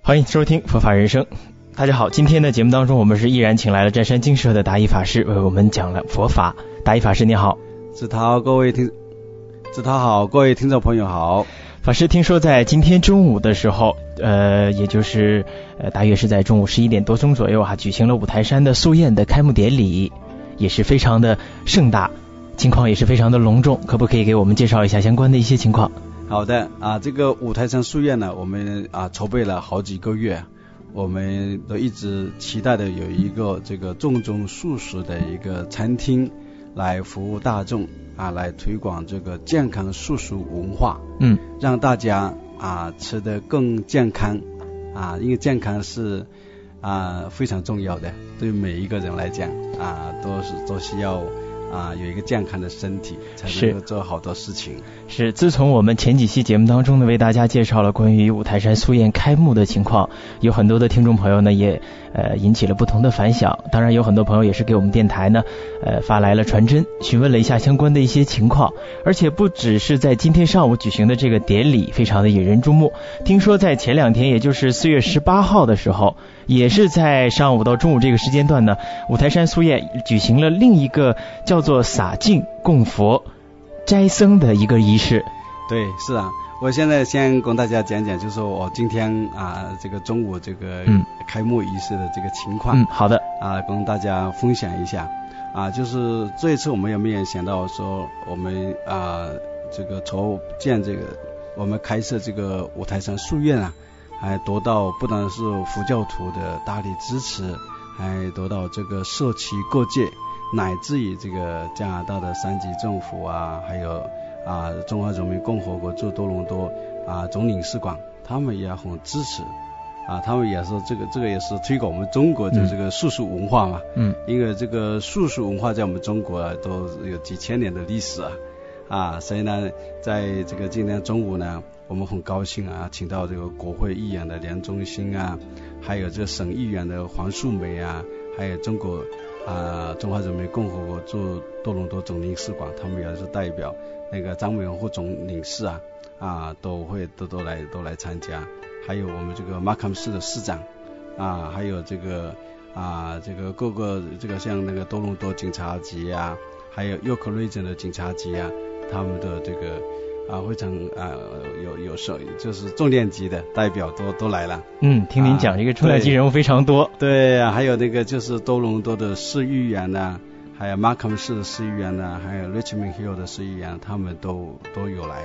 欢迎收听佛法人生。大家好，今天的节目当中，我们是依然请来了湛山精舍的达一法师为我们讲了佛法。达一法师你好。 子涛好，各位听众朋友好。 法师，听说在今天中午的时候，也就是大约是在中午11点多钟左右举行了五台山的素宴的开幕典礼，也是非常的盛大，情况也是非常的隆重，可不可以给我们介绍一下相关的一些情况？ 好的这个五台山素宴呢，我们筹备了好几个月，我们都一直期待的有一个这个正宗素食的一个餐厅来服务大众来推广这个健康素食文化，让大家吃得更健康因为健康是非常重要的，对每一个人来讲都需要有一个健康的身体才能够做好多事情。 是，自从我们前几期节目当中呢，为大家介绍了关于五台山素宴开幕的情况，有很多的听众朋友呢也引起了不同的反响。当然有很多朋友也是给我们电台呢发来了传真，询问了一下相关的一些情况。而且不只是在今天上午举行的这个典礼非常的引人注目，听说在前两天，也就是4月18号的时候，也是在上午到中午这个时间段呢，五台山素宴举行了另一个叫做洒净供佛斋僧的一个仪式。 对，是我现在先跟大家讲讲，就是我今天这个中午这个开幕仪式的这个情况。 好的跟大家分享一下就是这一次我们有没有想到说我们这个筹建这个我们开设这个五台山素宴还得到不单是佛教徒的大力支持，还得到这个社区各界乃至于这个加拿大的3级政府还有中华人民共和国驻多伦多总领事馆，他们也很支持他们也说这个也是推广我们中国的这个素食文化嘛。因为这个素食文化在我们中国都有几千年的历史所以呢，在这个今天中午呢，我们很高兴请到这个国会议员的梁中兴还有这个省议员的黄素梅还有中华人民共和国驻多伦多总领事馆，他们也是代表那个张美惠总领事都来参加，还有我们这个马坎市的市长还有这个各个这个像那个多伦多警察局还有约克瑞镇的警察局他们的这个非常有就是重量级的代表都来了。 听您讲这个重量级人物非常多。 对还有那个就是多伦多的市议员还有马坎市的市议员还有 Richmond Hill 的市议员，他们都有来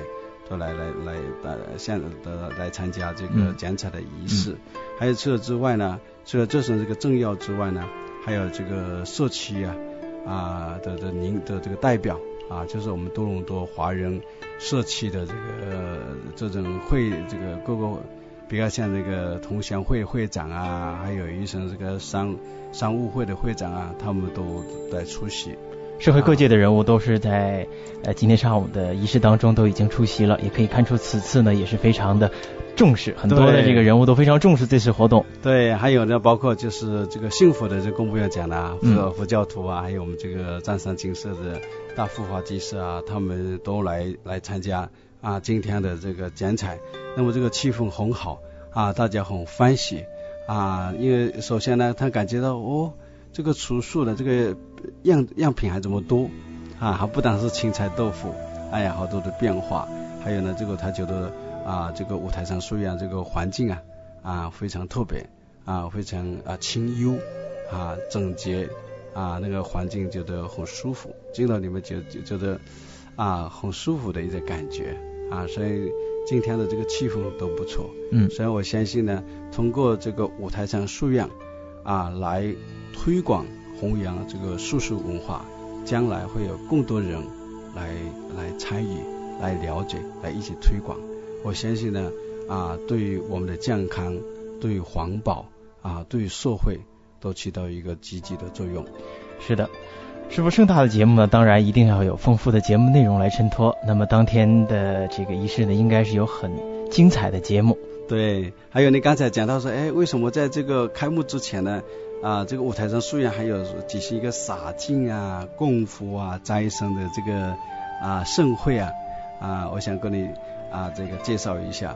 参加这个剪彩的仪式。还有除了之外呢，除了这是这个政要之外呢，还有这个社区的这个代表就是我们多伦多华人社区的这种这个各个比较像这个同乡会会长还有一些这个商务会的会长他们都在出席。 社会各界的人物都是在今天上午的仪式当中都已经出席了，也可以看出此次呢也是非常的重视，很多的这个人物都非常重视这次活动。对， 还有呢包括就是这个幸福的这个公布要讲佛教徒还有我们这个湛山精舍的大护法居士他们都来参加今天的这个剪彩。那么这个气氛很好大家很欢喜因为首先呢他感觉到这个厨素的这个样品还这么多还不单是青菜豆腐好多的变化。还有呢这个他觉得这个五台山素宴这个环境非常特别非常清幽整洁那个环境觉得很舒服，进到里面觉得很舒服的一个感觉所以今天的这个气氛都不错。所以我相信呢，通过这个五台山素宴来推广弘扬这个素食文化，将来会有更多人来参与，来了解，来一起推广。我相信呢对于我们的健康，对于环保对于社会都起到一个积极的作用。 是的，师父，盛大的节目呢，当然一定要有丰富的节目内容来衬托。那么当天的这个仪式呢，应该是有很精彩的节目。 对，还有你刚才讲到说为什么在这个开幕之前呢这个五台山素宴还有举行一个洒净供佛斋僧的这个盛会我想跟你这个介绍一下。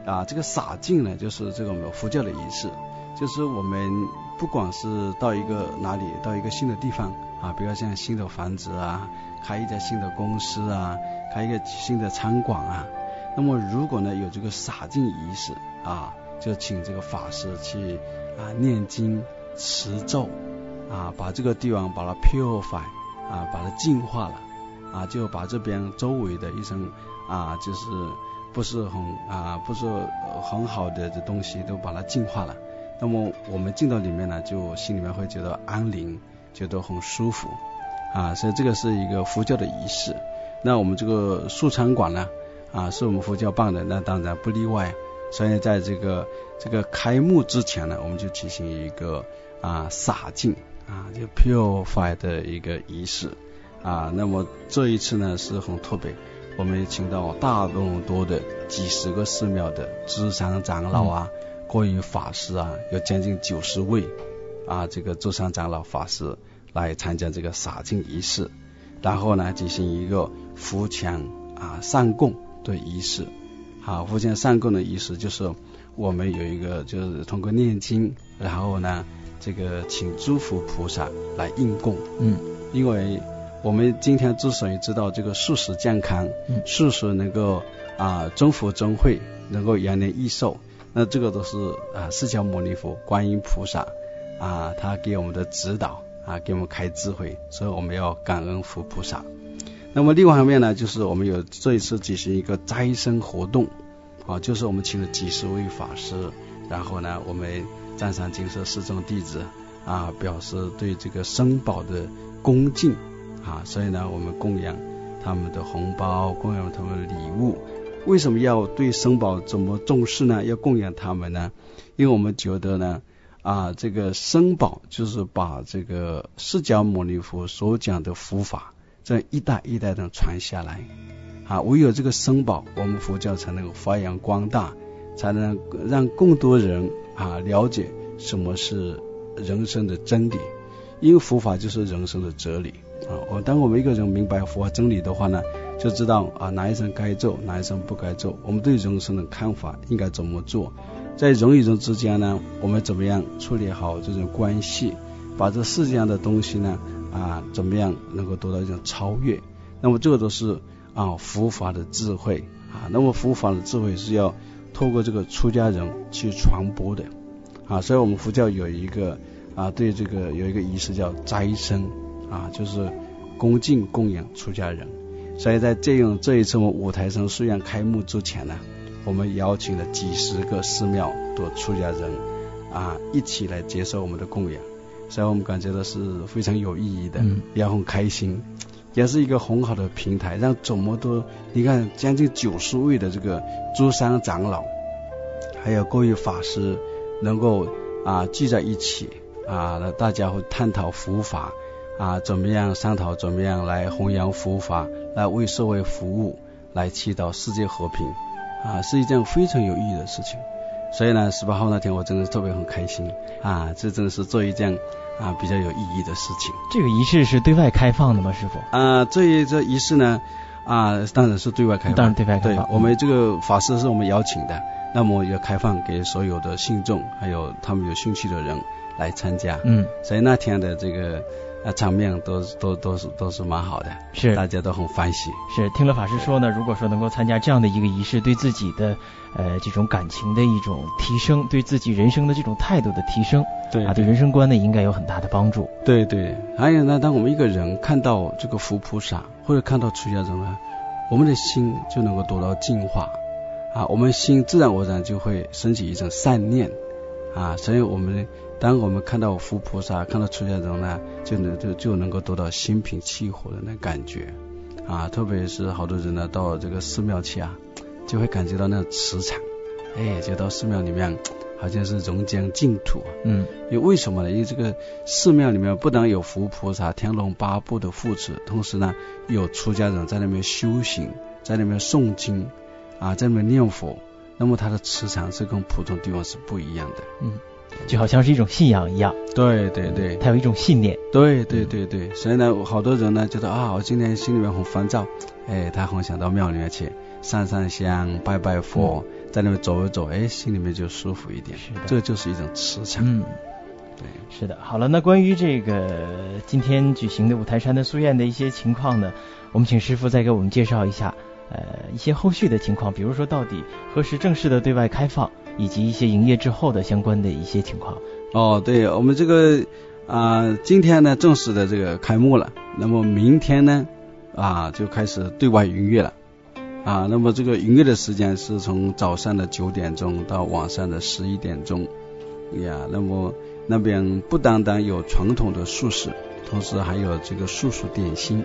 这个洒净呢，就是这个我们佛教的仪式，就是我们不管是到一个哪里，到一个新的地方比如像新的房子开一家新的公司开一个新的餐馆那么如果呢有这个洒净仪式就请这个法师去念经持咒把这个地方把它 purify把它净化了就把这边周围的一层就是不是很好的东西都把它净化了，那么我们进到里面呢，就心里面会觉得安宁，觉得很舒服所以这个是一个佛教的仪式。那我们这个素餐馆呢是我们佛教办的，那当然不例外。所以在这个开幕之前呢，我们就举行一个洒净就 purify 的一个仪式那么这一次呢是很特别，我们请到大多的几十个寺庙的智商长老各位法师有将近90位这个智商长老法师来参加这个洒净仪式，然后呢进行一个扶墙上供的仪式扶墙上供的仪式就是我们有一个就是通过念经，然后呢这个请诸佛菩萨来应供因为我们今天之所以知道这个素食健康素食能够增福增慧，能够延年益寿，那这个都是释迦牟尼佛观音菩萨他给我们的指导给我们开智慧，所以我们要感恩佛菩萨。那么另外一方面呢，就是我们有这一次举行一个斋僧活动就是我们请了几十位法师，然后呢我们占山精舍四众弟子表示对这个僧宝的恭敬所以呢我们供养他们的红包，供养他们的礼物。为什么要对僧宝这么重视呢？要供养他们呢？因为我们觉得呢这个僧宝就是把这个释迦牟尼佛所讲的佛法这一代一代的传下来唯有这个僧宝，我们佛教才能够发扬光大，才能让更多人了解什么是人生的真理。因为佛法就是人生的哲理当我们一个人明白佛法真理的话呢，就知道哪一生该做，哪一生不该做，我们对人生的看法应该怎么做，在人与人之间呢，我们怎么样处理好这种关系，把这世界上的东西呢怎么样能够得到一种超越。那么这个都是佛法的智慧那么佛法的智慧是要透过这个出家人去传播的所以我们佛教有一个对这个有一个仪式叫斋僧就是恭敬供养出家人。所以在这一次我们五台山书院开幕之前呢，我们邀请了几十个寺庙的出家人一起来接受我们的供养，所以我们感觉到是非常有意义的也很开心，也是一个很好的平台，让这么多你看将近90位的这个诸山长老还有各位法师能够聚在一起大家会探讨佛法怎么样商讨怎么样来弘扬佛法，来为社会服务，来祈祷世界和平是一件非常有意义的事情。所以呢18号那天我真的特别很开心这真的是做一件比较有意义的事情。 这个仪式是对外开放的吗，师父？ 这仪式呢当然是对外开放， 当然对外开放。 对，我们这个法师是我们邀请的，那么也开放给所有的信众还有他们有兴趣的人来参加所以那天的这个场面都是蛮好的，是大家都很欢喜。 是听了法师说呢，如果说能够参加这样的一个仪式，对自己的这种感情的一种提升，对自己人生的这种态度的提升，对人生观呢应该有很大的帮助。 对对，还有呢，当我们一个人看到这个佛菩萨或者看到出家人呢，我们的心就能够得到净化我们心自然而然就会升起一种善念所以当我们看到佛菩萨看到出家人呢，就能够得到心平气和的那感觉特别是好多人呢到这个寺庙去就会感觉到那个磁场就到寺庙里面好像是人间净土因为为什么呢？因为这个寺庙里面不但有佛菩萨天龙八部的护持，同时呢有出家人在那边修行，在那边诵经在那边念佛，那么它的磁场是跟普通地方是不一样的就好像是一种信仰一样。 对对对， 它有一种信念。 对对对对，所以呢好多人呢觉得我今天心里面很烦躁他很想到庙里面去上香拜拜佛在那边走一走，心里面就舒服一点。 是的， 这就是一种磁场。对， 是的。好了，那关于这个今天举行的五台山的书院的一些情况呢，我们请师父再给我们介绍一下一些后续的情况，比如说到底何时正式的对外开放，以及一些营业之后的相关的一些情况。 对，我们这个今天呢正式的这个开幕了，那么明天呢就开始对外营业了那么这个营业的时间是从早上的9点钟到晚上的11点钟那么那边不单单有传统的素食，同时还有这个素食点心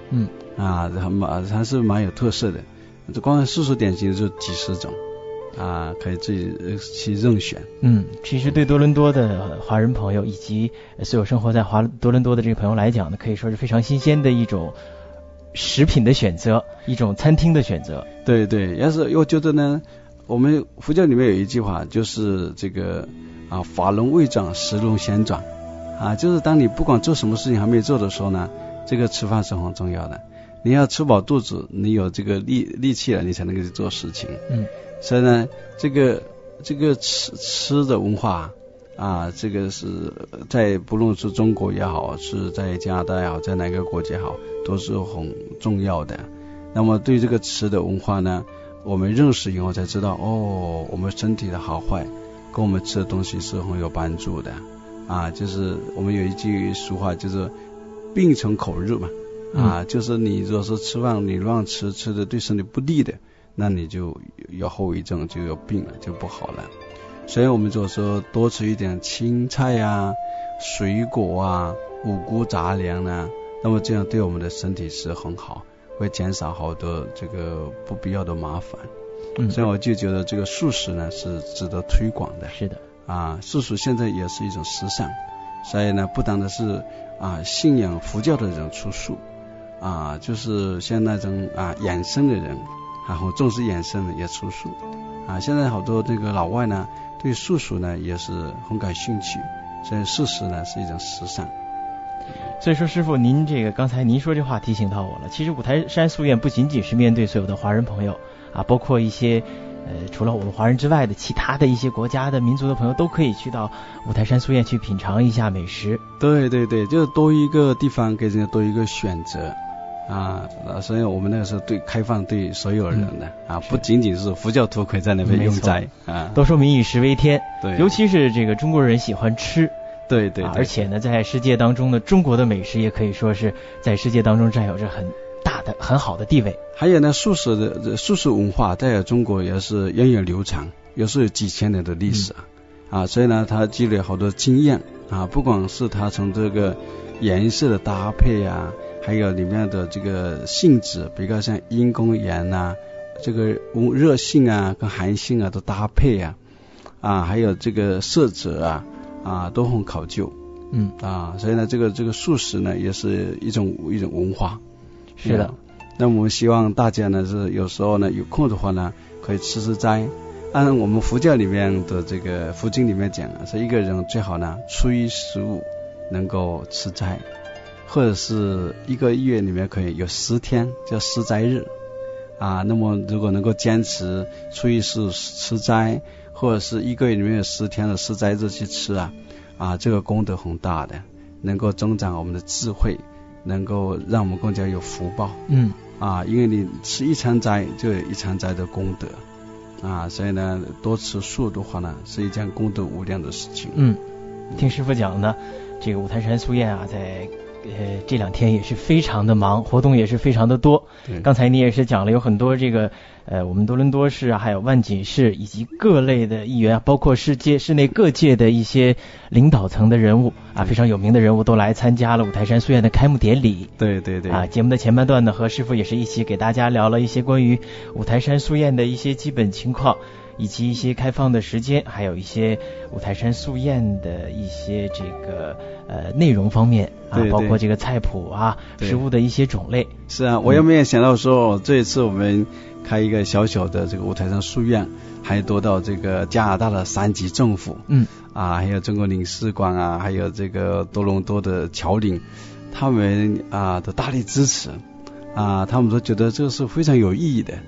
还是蛮有特色的。这光是素食点心就几十种可以自己去任选。 其实对多伦多的华人朋友以及所有生活在多伦多的这个朋友来讲呢，可以说是非常新鲜的一种食品的选择，一种餐厅的选择。 对，要是我觉得呢，我们佛教里面有一句话，就是这个法轮未转，时轮旋转就是当你不管做什么事情还没做的时候呢，这个吃饭是很重要的。你要吃饱肚子，你有这个力气了，你才能够去做事情。所以呢，这个吃的文化这个是在不论是中国也好，是在加拿大也好，在哪个国家也好，都是很重要的。那么对这个吃的文化呢，我们认识以后才知道我们身体的好坏跟我们吃的东西是很有帮助的就是我们有一句俗话，就是病从口入嘛就是你如果说吃饭你乱吃的对身体不利的，那你就有后遗症，就有病了，就不好了。所以我们就说多吃一点青菜水果五谷杂粮那么这样对我们的身体是很好，会减少好多这个不必要的麻烦。所以我就觉得这个素食呢是值得推广的。 是的素食现在也是一种时尚，所以呢不单的是信仰佛教的人吃素就是像那种养生的人很重视养生的也吃素现在好多这个老外呢对素食呢也是很感兴趣，所以素食呢是一种时尚。 所以说师父，您刚才您说这话提醒到我了，其实五台山书院不仅仅是面对所有的华人朋友包括一些除了我们华人之外的其他的一些国家的民族的朋友都可以去到五台山书院去品尝一下美食。对， 就是多一个地方给人家多一个选择所以我们那个时候开放对所有人的不仅仅是佛教徒可以在那边用斋都说民以食为天。 对， 尤其是这个中国人喜欢吃。 对而且呢在世界当中呢，中国的美食也可以说是在世界当中占有着很大的很好的地位。 还有呢素食文化在中国也是源远流长，也是有几千年的历史所以呢它积累好多经验不管是它从这个颜色的搭配还有里面的这个性质，比较像阴跟阳这个热性跟寒性的搭配还有这个色泽都很考究所以呢这个素食呢也是一种文化。 是的那我们希望大家呢是有时候呢有空的话呢可以吃斋。按我们佛教里面的这个佛经里面讲是一个人最好呢初一15能够吃斋，或者是一个月里面可以有10天叫食斋日那么如果能够坚持初一15吃斋，或者是一个月里面有10天的食斋日去吃这个功德很大的，能够增长我们的智慧，能够让我们更加有福报因为你吃一餐斋就有一餐斋的功德所以呢多吃素的话呢是一件功德无量的事情。 听师父讲呢，这个五台山书院在这2天也是非常的忙，活动也是非常的多。刚才你也是讲了有很多这个我们多伦多市还有万锦市以及各类的议员，包括世内各界的一些领导层的人物非常有名的人物都来参加了五台山书院的开幕典礼。 对节目的前半段呢，和师父也是一起给大家聊了一些关于五台山书院的一些基本情况，以及一些开放的时间，还有一些五台山书院的一些这个内容方面包括这个菜谱食物的一些种类。 是我也没有想到说这一次我们开一个小小的这个五台山书院，还得到这个加拿大的3级政府还有中国领事馆还有这个多伦多的侨领，他们的大力支持他们都觉得这是非常有意义的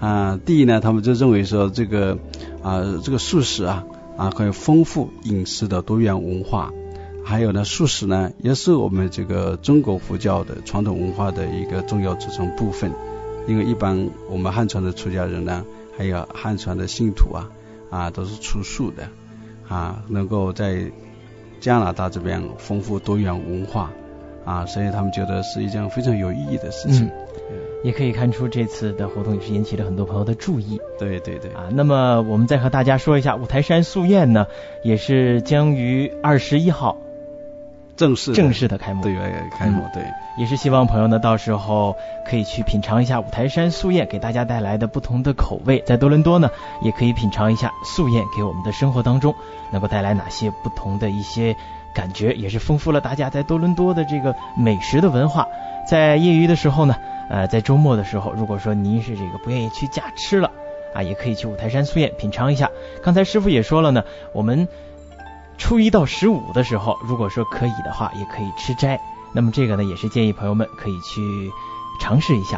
第一呢，他们就认为说这个素食可以丰富饮食的多元文化。还有呢，素食呢也是我们这个中国佛教的传统文化的一个重要组成部分。因为一般我们汉传的出家人呢，还有汉传的信徒都是吃素的能够在加拿大这边丰富多元文化所以他们觉得是一件非常有意义的事情。 也可以看出这次的活动也是引起了很多朋友的注意。 对对对那么我们再和大家说一下，五台山素宴呢也是将于21号正式的开幕。 对，开幕对。 也是希望朋友呢到时候可以去品尝一下五台山素宴给大家带来的不同的口味，在多伦多呢也可以品尝一下素宴给我们的生活当中能够带来哪些不同的一些感觉，也是丰富了大家在多伦多的这个美食的文化。在业余的时候呢在周末的时候，如果说您是这个不愿意去家吃了也可以去五台山素宴品尝一下。刚才师傅也说了呢，我们初1到15的时候，如果说可以的话也可以吃斋，那么这个呢也是建议朋友们可以去尝试一下。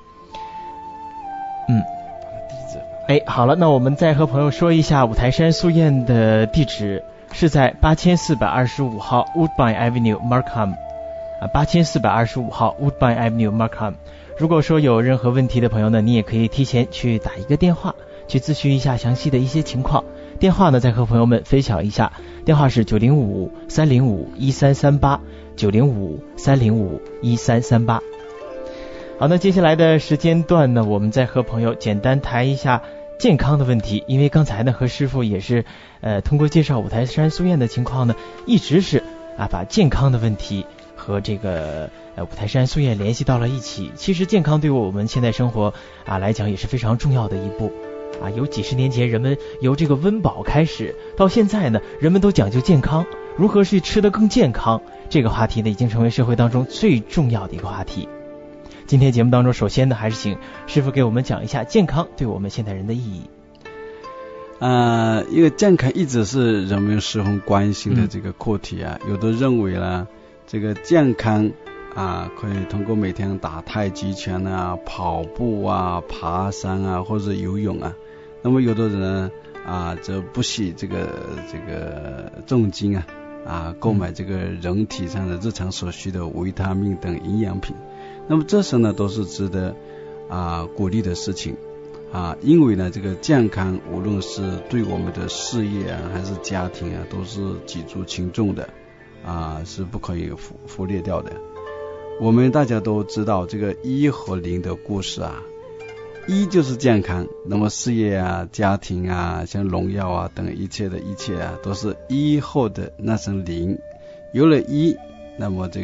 好了，那我们再和朋友说一下五台山素宴的地址是在8425号 Woodbine Avenue Markham 8425号 Woodbine Avenue Markham。 如果说有任何问题的朋友呢，你也可以提前去打一个电话去咨询一下详细的一些情况。电话呢再和朋友们分享一下，电话是905-305-1338 905-305-1338。好，那接下来的时间段呢，我们再和朋友简单谈一下健康的问题。因为刚才呢和师傅也是通过介绍五台山素宴的情况呢，一直是把健康的问题和这个五台山素宴联系到了一起。其实健康对我们现在生活来讲也是非常重要的一步有几十年前人们由这个温饱开始，到现在呢人们都讲究健康，如何去吃得更健康，这个话题呢已经成为社会当中最重要的一个话题。今天节目当中，首先呢还是请师傅给我们讲一下健康对我们现代人的意义。 因为健康一直是人们十分关心的这个课题有的认为呢，这个健康可以通过每天打太极拳跑步爬山或者游泳那么有的人呢则不惜这个重金购买这个人体上的日常所需的维他命等营养品。那么这些呢都是值得鼓励的事情因为呢这个健康无论是对我们的事业还是家庭都是举足轻重的是不可以忽略掉的。我们大家都知道这个1和0的故事1就是健康，那么事业家庭像荣耀等一切都是1后的那声0。有了1，那么这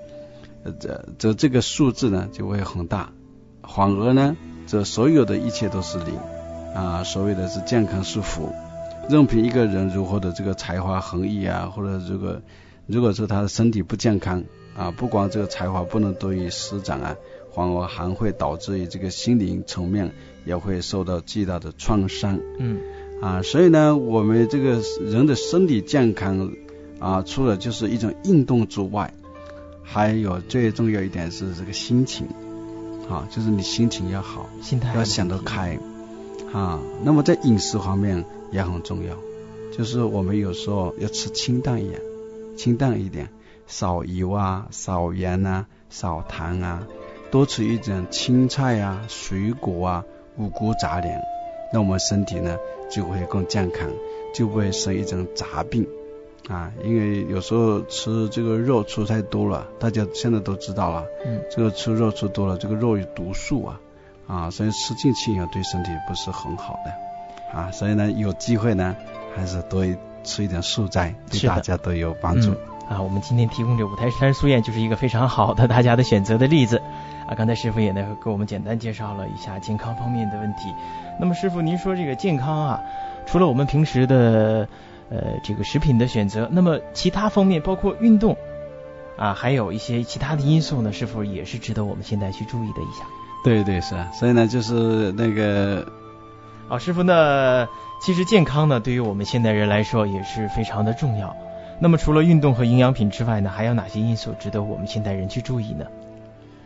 个数字呢就会很大，反而呢这所有的一切都是0所谓的是健康是福。任凭一个人如何的这个才华横溢或者如果说他的身体不健康不光这个才华不能得以施展反而还会导致于这个心灵层面也会受到巨大的创伤。所以呢我们这个人的身体健康除了就是一种运动之外，还有最重要一点是这个心情就是你心情要好， 心态要想得开那么在饮食方面也很重要，就是我们有时候要吃清淡一点，少油少盐少糖多吃一点青菜水果五谷杂粮，那我们身体呢就会更健康，就不会生一种杂病因为有时候吃这个肉吃太多了，大家现在都知道了这个吃肉吃多了，这个肉有毒素所以吃进去以后对身体不是很好的所以呢有机会呢还是多吃一点素斋，对大家都有帮助我们今天提供这五台山素宴就是一个非常好的大家的选择的例子刚才师傅也呢给我们简单介绍了一下健康方面的问题。那么师傅您说这个健康除了我们平时的这个食品的选择，那么其他方面包括运动还有一些其他的因素呢，是否也是值得我们现在去注意的一下？ 对是所以呢就是那个师傅呢其实健康呢对于我们现代人来说也是非常的重要。那么除了运动和营养品之外呢，还有哪些因素值得我们现代人去注意呢？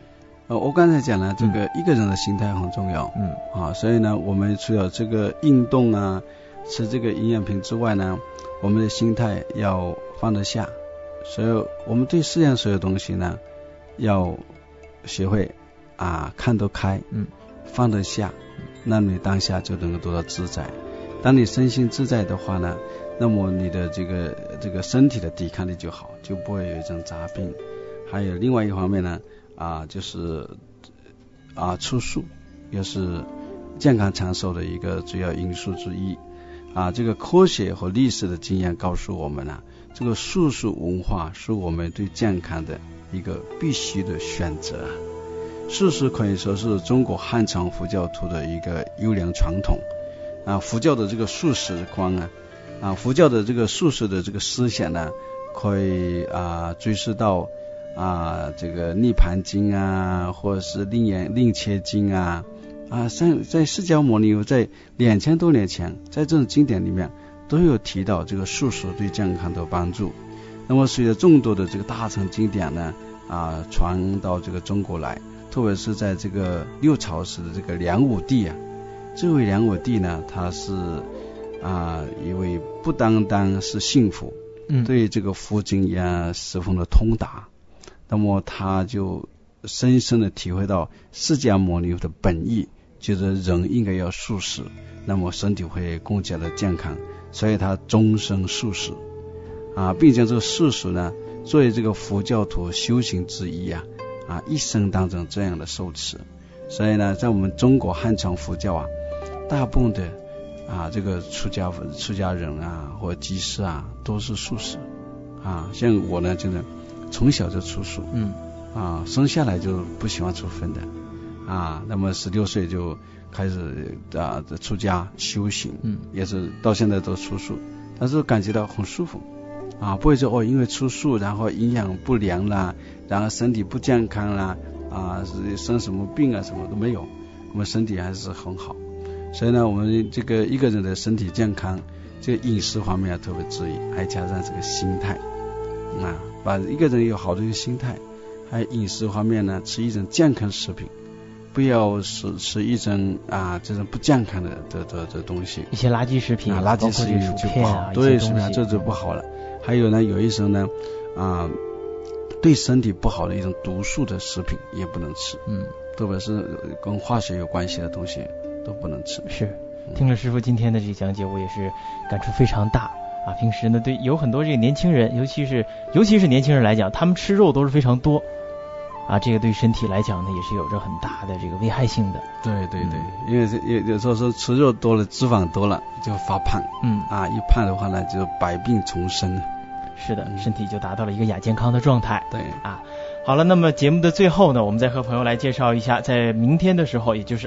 我刚才讲了，这个一个人的心态很重要。所以呢，我们除了这个运动啊，吃这个营养品之外呢，我们的心态要放得下。所以我们对世界上所有东西呢，要学会看得开，放得下，那你当下就能够得到自在。当你身心自在的话呢，那么你的这个身体的抵抗力就好，就不会有一种杂病。还有另外一方面呢，就是吃素也是健康长寿的一个主要因素之一。这个科学和历史的经验告诉我们呢，这个素食文化是我们对健康的一个必须的选择。素食可以说是中国汉传佛教徒的一个优良传统。佛教的这个素食观佛教的这个素食的这个思想呢，可以追溯到这个涅盘经或者是令切经在释迦牟尼在2000多年前，在这种经典里面都有提到这个素食对健康的帮助。那么随着众多的这个大乘经典呢传到这个中国来，特别是在这个六朝时的这个梁武帝这位梁武帝呢，他是一位不单单是信佛，对这个佛经也十分的通达。那么他就深深的体会到释迦牟尼的本意，觉得人应该要素食，那么身体会更加的健康，所以他终身素食并将这个素食呢作为这个佛教徒修行之一一生当中这样的受持。所以呢，在我们中国汉传佛教大部分的这个出家人或居士都是素食像我呢，就是从小就吃素生下来就不喜欢吃荤的那么16岁就开始出家修行，也是到现在都吃素，但是感觉到很舒服不会说因为吃素然后营养不良啦，然后身体不健康啦生什么病什么都没有，我们身体还是很好。所以呢，我们这个一个人的身体健康，这个饮食方面要特别注意，还加上这个心态把一个人有好的一个心态，还有饮食方面呢，吃一种健康食品，不要吃一种这种不健康的东西， 一些垃圾食品垃圾食品就不好，对，这就不好了。还有呢，有一种呢对身体不好的一种毒素的食品也不能吃，特别是跟化学有关系的东西都不能吃。 是，听了师父今天的这个讲解，我也是感触非常大平时呢，对有很多这个年轻人，尤其是年轻人来讲，他们吃肉都是非常多这个对身体来讲呢，也是有着很大的这个危害性的。 对，因为有时候说吃肉多了，脂肪多了就发胖，一胖的话呢，就百病丛生。 是的，身体就达到了一个亚健康的状态。 对好了，那么节目的最后呢，我们再和朋友来介绍一下，在明天的时候，也就是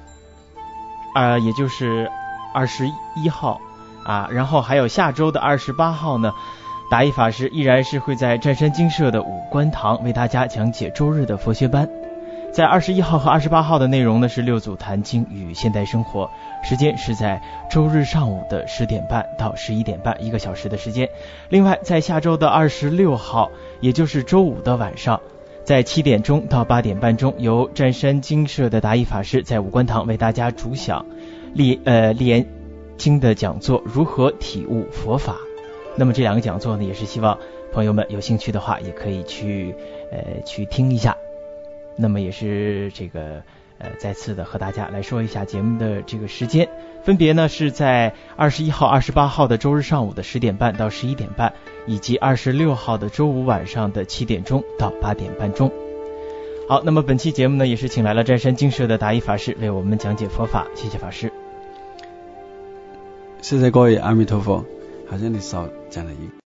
21号然后还有下周的28号呢，达一法师依然是会在湛山精舍的五观堂为大家讲解周日的佛学班。在21号和28号的内容呢是六祖坛经与现代生活，时间是在周日上午的10点半到11点半，1个小时的时间。另外在下周的26号，也就是周五的晚上，在7点钟到8点半钟，由湛山精舍的达一法师在五观堂为大家主讲立言经的讲座，如何体悟佛法。那么这2个讲座呢，也是希望朋友们有兴趣的话也可以去听一下。那么也是这个再次的和大家来说一下节目的这个时间，分别呢是在21号、28号的周日上午的10点半到11点半，以及26号的周五晚上的7点钟到8点半钟。好，那么本期节目呢，也是请来了湛山精舍的达一法师为我们讲解佛法，谢谢法师。 谢谢各位，阿弥陀佛。好像你少讲了一个。